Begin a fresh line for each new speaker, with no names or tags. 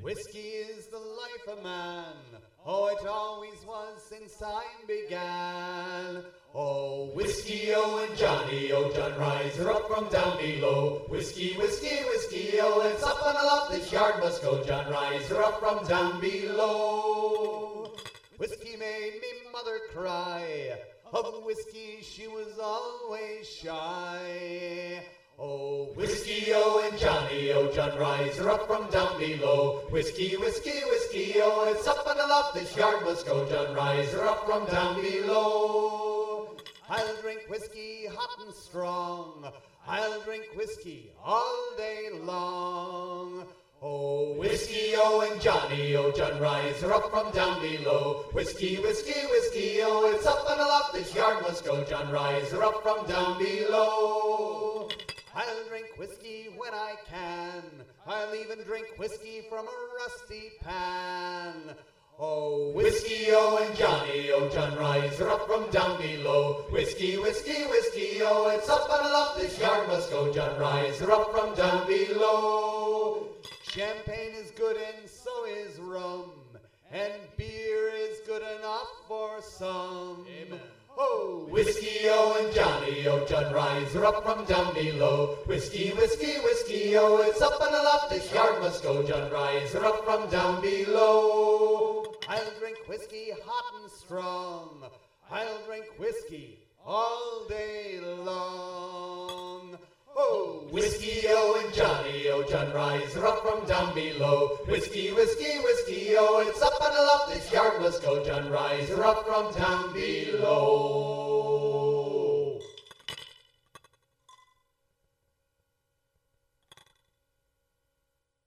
Whiskey is the life of man. Oh, it always was since time began. Oh, whiskey, oh, and Johnny, oh, John, rise her up from down below. Whiskey, whiskey, whiskey, oh, it's up and aloft, this yard must go. John, rise her up from down below. Whiskey made me mother cry. Of whiskey she was always shy. Oh, whiskey, oh, and Johnny, oh, John, rise her up from down below. Whiskey, whiskey, whiskey, oh, it's up and aloft, this yard must go. John, rise her up from down below. I'll drink whiskey hot and strong. I'll drink whiskey all day long. Oh, whiskey, oh, and Johnny, oh, John, rise her up from down below. Whiskey, whiskey, whiskey, oh, it's up and aloft, this yard must go. John, rise her up from down below. I'll drink whiskey when I can. I'll even drink whiskey from a rusty pan. Oh, whiskey, oh, and Johnny, oh, John, rise her up from down below. Whiskey, whiskey, whiskey, oh, it's up and aloft, this yard must go. John, rise her up from down below. Champagne is good and so is rum, and beer is good enough for some.
Amen.
Oh, whiskey, oh, and Johnny, oh, John, rise her up from down below. Whiskey, whiskey, whiskey, oh, it's up and aloft, this yard must go. John, rise her up from down below. I'll drink whiskey hot and strong. I'll drink whiskey all day long. Oh, whiskey, oh, and Johnny, oh, John, rise her up from down below. Whiskey, whiskey, whiskey, oh, it's up and aloft, this yard must go. John, rise her up from down below.